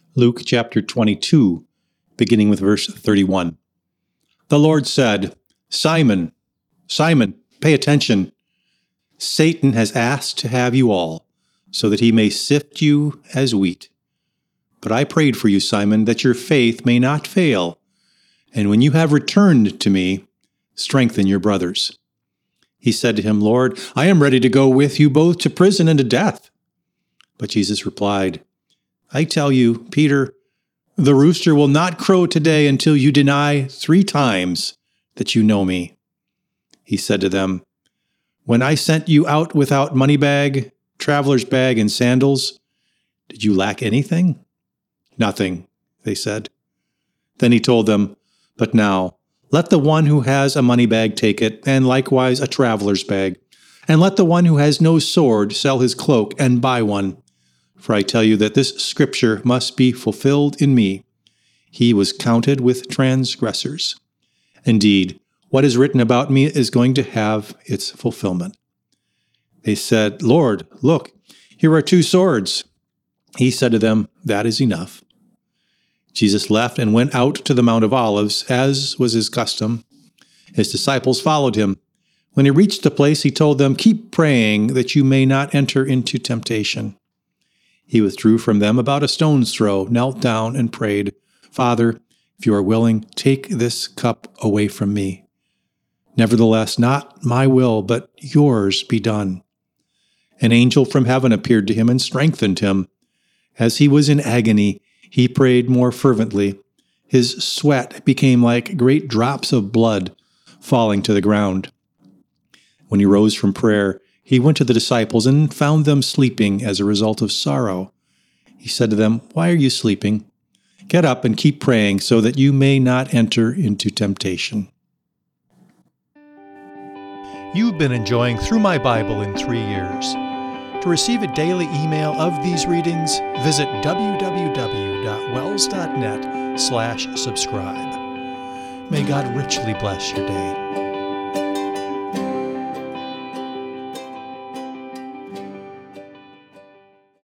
Luke chapter 22, beginning with verse 31. The Lord said, Simon, Simon, pay attention. Satan has asked to have you all, so that he may sift you as wheat. But I prayed for you, Simon, that your faith may not fail. And when you have returned to me, strengthen your brothers. He said to him, Lord, I am ready to go with you both to prison and to death. But Jesus replied, I tell you, Peter, the rooster will not crow today until you deny 3 times that you know me. He said to them, When I sent you out without money bag, traveler's bag, and sandals, did you lack anything? Nothing, they said. Then he told them, But now, let the one who has a money bag take it, and likewise a traveler's bag. And let the one who has no sword sell his cloak and buy one. For I tell you that this scripture must be fulfilled in me. He was counted with transgressors. Indeed, what is written about me is going to have its fulfillment. They said, Lord, look, here are 2 swords. He said to them, That is enough. Jesus left and went out to the Mount of Olives, as was his custom. His disciples followed him. When he reached the place, he told them, Keep praying that you may not enter into temptation. He withdrew from them about a stone's throw, knelt down, and prayed, Father, if you are willing, take this cup away from me. Nevertheless, not my will, but yours be done. An angel from heaven appeared to him and strengthened him. As he was in agony, he prayed more fervently. His sweat became like great drops of blood falling to the ground. When he rose from prayer, he went to the disciples and found them sleeping as a result of sorrow. He said to them, Why are you sleeping? Get up and keep praying so that you may not enter into temptation. You've been enjoying Through My Bible in 3 Years. To receive a daily email of these readings, visit www.wells.net/subscribe. May God richly bless your day.